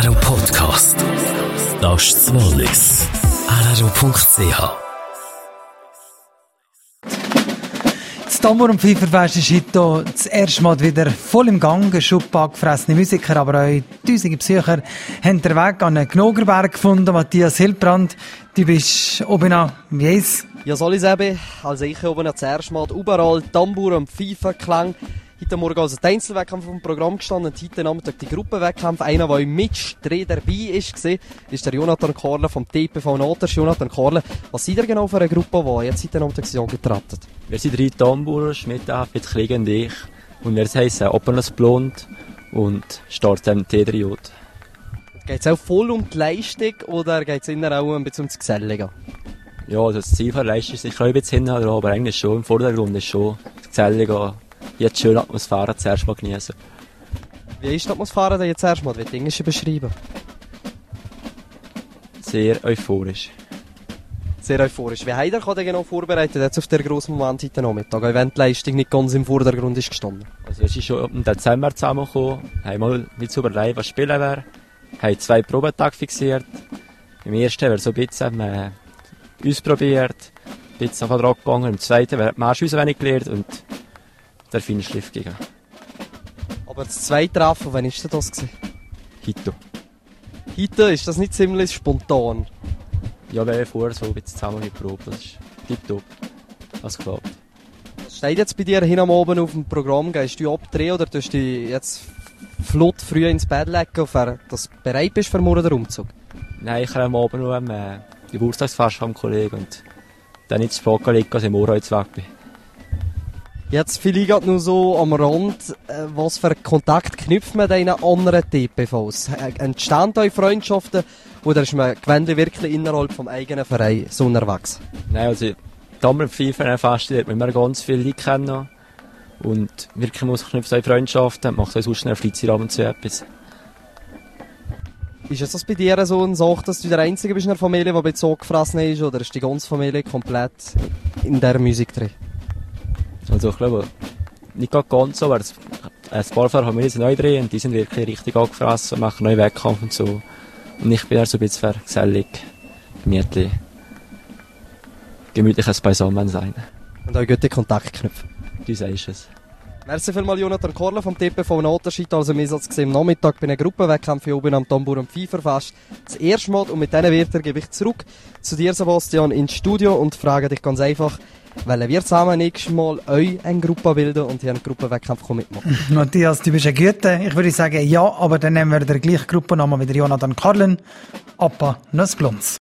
RRO Podcast. Das ist das Wallis. RRO.ch. Das Tambour- und Pfeiferfest ist heute das erste Mal wieder voll im Gang. Ein Schubpack gefressene Musiker, aber auch tausende Besucher haben den Weg an den Gnogerberg gefunden. Matthias Hildbrand, du bist oben an, wie ist? Ja, soll ich sagen, also ich oben das erste Mal überall Tambour- und Pfeifenklang. Heute Morgen also der Einzelwettkampf vom Programm gestanden, heute Nachmittag die Gruppenwettkampf. Einer, der im Mitstreh dabei war, ist der Jonathan Korle vom TPV Noters. Jonathan Korle, was seid ihr genau für eine Gruppe, die jetzt heute Nachmittag getreten? Wir sind 3 Tambourer, Schmidt, Afid, Klieg und ich. Und wir heissen Openes Blond und starten T3. Geht es auch voll um die Leistung oder geht es eher auch ein bisschen um das Gesellige? Ja, das Ziel der Leistung ist sicher ein bisschen hinten, aber eigentlich schon im Vordergrund ist schon das Gesellige. Jetzt schöne Atmosphäre zuerst mal genießen. Wie ist die Atmosphäre denn jetzt erstmal? Wie Dinge beschreiben? Sehr euphorisch. Sehr euphorisch. Wie habt ihr genau vorbereitet jetzt auf den grossen Moment heute Nachmittag, auch wenn die Leistung nicht ganz im Vordergrund ist gestanden? Also es ist schon im Dezember zusammengekommen, haben mal mit überlegt, was spielen wäre, haben 2 Probetage fixiert. Im ersten wäre so ein bisschen ausprobiert, ein bisschen von Rock gegangen, im zweiten wäre die Marsch uns wenig gelernt und der Feinschliff gegangen. Aber das zweite Treffen, wann war das? Heute. Heute ist das nicht ziemlich spontan? Ja, wir haben vorher so ein bisschen zusammen geprobt, das ist tipptopp. Das klappt. Was steht jetzt bei dir hin am Abend auf dem Programm? Gehst du abdrehen oder tust du jetzt flott früh ins Bett legen, dass du bereit bist für morgen den Umzug? Nein, ich habe am Abend noch Geburtstagsfest vom Kollegen und dann nicht zu spät liegen, als ich morgen jetzt weg bin. Jetzt vielleicht nur so am Rand, was für Kontakt knüpft man diesen anderen TPVs? Entstehen da Freundschaften oder ist man gewöhnlich wirklich innerhalb vom eigenen Verein so unterwegs? Nein, also Tambour- und Pfeifenfest lernt man immer ganz viele Leute kennen und wirklich muss knüpft so Freundschaften, macht auch sonst einen Freizeitabend zu etwas. Ist es das bei dir so eine Sache, dass du der Einzige bist in der Familie, der so gefressen ist, oder ist die ganze Familie komplett in dieser Musik drin? Also ich glaube, nicht ganz so, aber ein paar Familien sind neu drin und die sind wirklich richtig angefressen, machen neue Wettkampf und so. Und ich bin eher so ein bisschen gesellig, gemütliches Beisammensein. Und auch gute Kontakt knüpfen. Du sagst es. Merci vielmals Jonathan Korle vom TPV Noterscheid, also im Einsatz gesehen am Nachmittag bei einem Gruppenwettkampf hier oben am Tambour- und Pfeifferfest. Das erste Mal und mit diesen Wörtern gebe ich zurück zu dir, Sebastian, ins Studio und frage dich ganz einfach, wollen wir zusammen nächstes Mal euch eine Gruppe bilden und hier einen Gruppenwettkampf mitmachen? Matthias, du bist ein Güte. Ich würde sagen, ja, aber dann nehmen wir den gleichen Gruppennamen wie der Jonathan Korle. Appa Nussblonz.